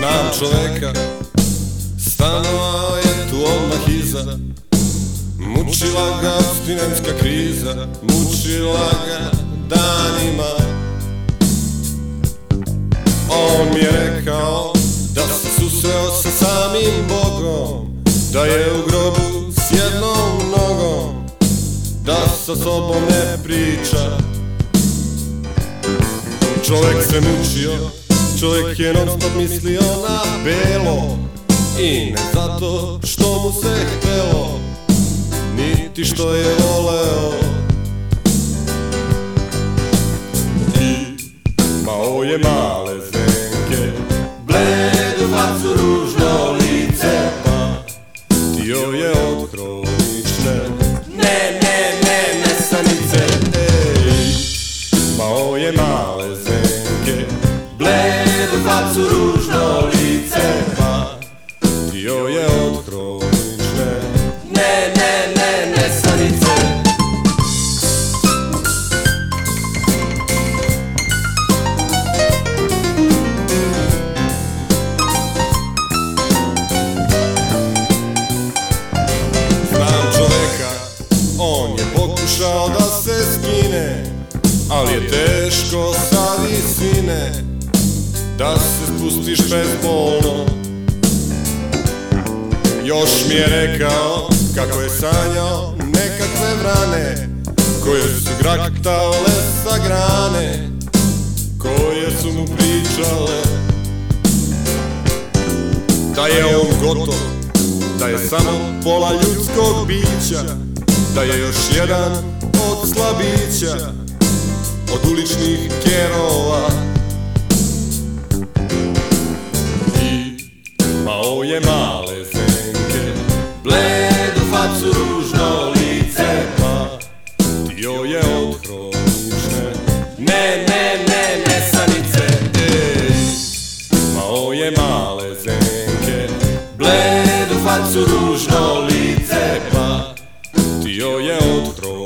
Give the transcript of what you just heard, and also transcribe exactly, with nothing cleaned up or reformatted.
Znam čoveka, stanovao je tu odmah iza. Mučila ga abstinentska kriza, mučila ga danima. On mi je rekao da se susreo sa samim Bogom, da je u grobu s jednom nogom, da sa sobom ne priča. Čovjek se mučio, čovjek je non stop mislio na belo, i ne zato što mu se htelo, niti što je voleo. I mao je male zdenke, bledu facu, ružno lice, pa tio je od hronične ne, ne, ne, nesanice. Ej, mao je male zdenke, bledu facu, ružno lice, pa tio je od hronične ne, ne, ne, nesanice. Znam čoveka, on je pokušao da se skine, ali je teško sa visine da se spustiš bezbolno. Još mi je rekao kako je sanjao nekakve vrane koje su graktale sa grane, koje su mu pričale da je on gotov, da je samo pola ljudskog bića, da je još jedan od slabića, od uličnih kerova. I mao je male zdenke, bledu facu, ružno lice, pa tio je od hronične ne, ne, ne, nesanice. Ej, mao je male zdenke, bledu facu, ružno lice, pa tio je od hronične